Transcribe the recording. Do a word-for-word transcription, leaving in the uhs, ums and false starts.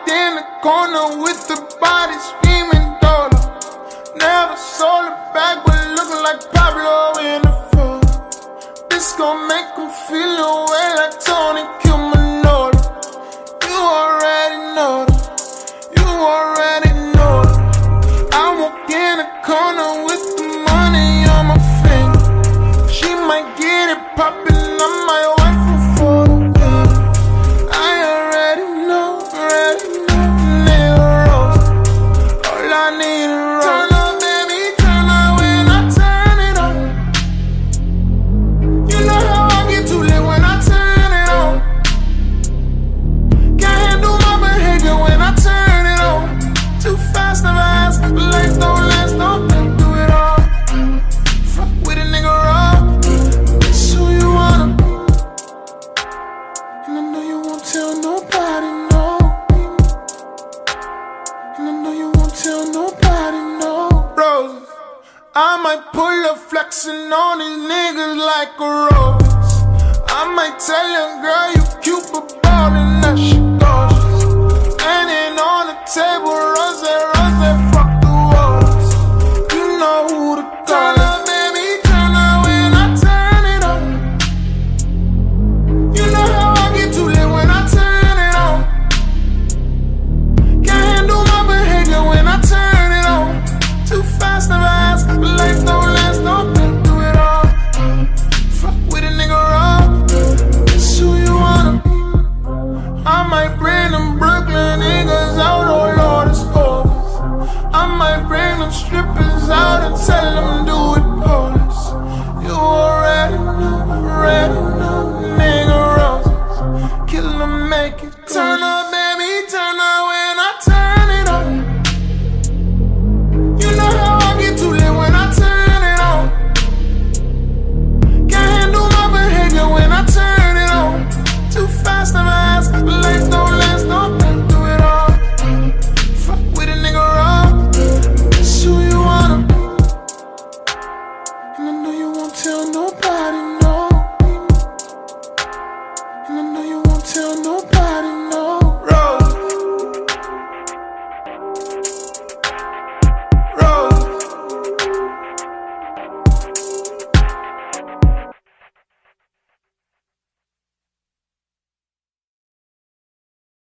walked in the corner with the body screaming dollar. Never sold it back, but looking like Pablo in the photo. This gon' make him feel away like Tony Cumanolo. You already know that. You already know that. I walk in the corner with the money on my finger. She might get it poppin', I might wife her for the win. I already know, already know, nigga rose. All I need is rose. Turn up, baby, turn up when I turn it on. You know how I get too lit when I turn it on. Can't handle my behavior when I turn it on. Too fast, never ask, but life don't last, don't think do it all. Fuck with a nigga raw. That's who you wanna be. And I know you won't tell nobody, no. And I know you won't tell nobody, no. Roses, I might pull up flexing on these niggas like a rose. I might tell your girl you cute but ballin', that shit gorgeous. Standing on the table, rose, rose, fuck the walls. You know who to call. Turn up, baby, turn up when I turn it on. You know how I get too lit when I turn it on. Can't handle my behavior when I turn it on. Too fast, never ask, but life don't last, don't think do it all. Fuck with a nigga raw. That's who you wanna be. I might bring them Brooklyn niggas out, oh Lord, it's over. I might bring them strippers out and tell